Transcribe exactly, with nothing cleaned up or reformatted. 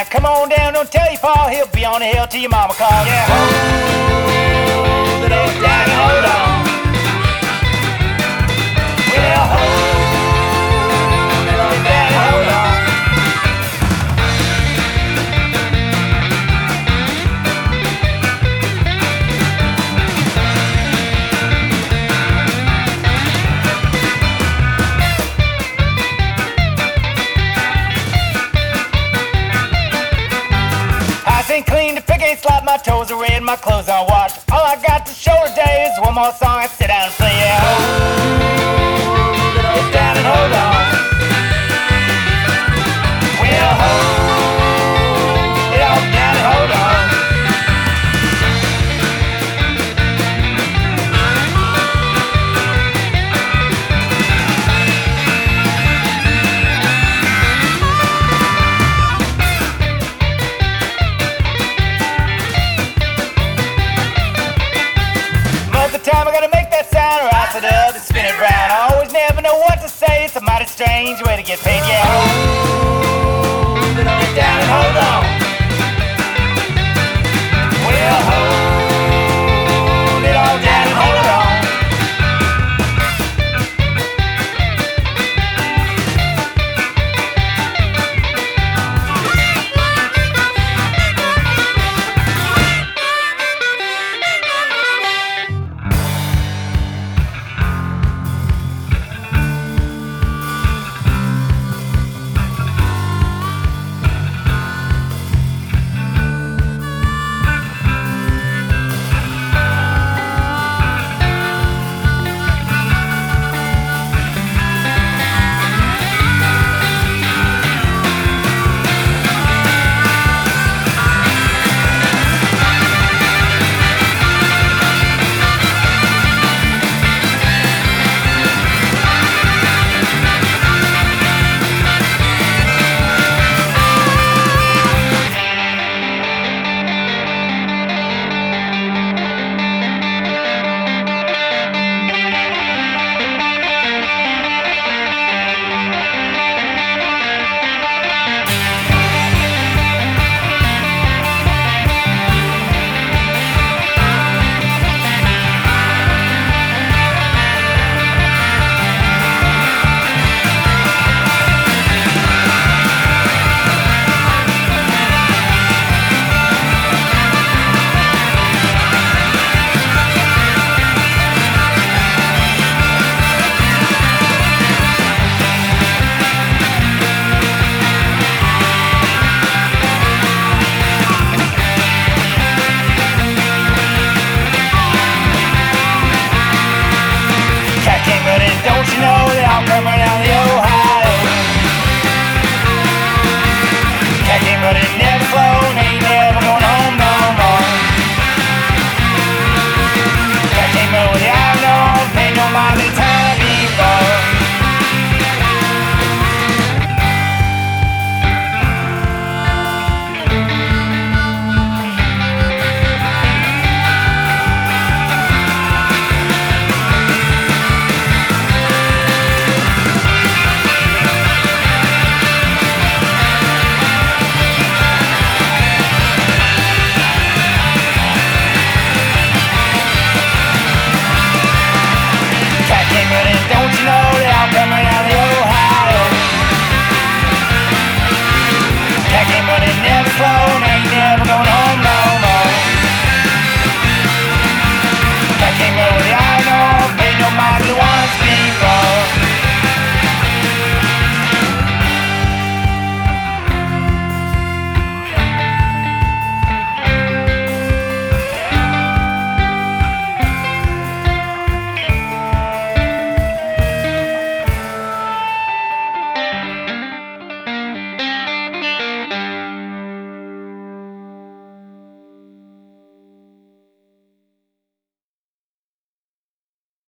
come on down, don't tell your pa, he'll be on the hill till your mama calls. Yeah, hold it up, Daddy, hold on. Well, hold it up, Daddy, hold on. Ain't clean, the pig ain't slop, my toes are red, my clothes aren't washed. All I got to show today is one more song I sit down and play. Yeah, hold it all down and hold on. Well, hold it all down and hold on. Time I gotta make that sound or else it up and spin it round. I always never know what to say, it's a mighty strange way to get paid. Yeah, hold it all down and hold on. Well, hold it all down and hold on. Don't you know they all come around the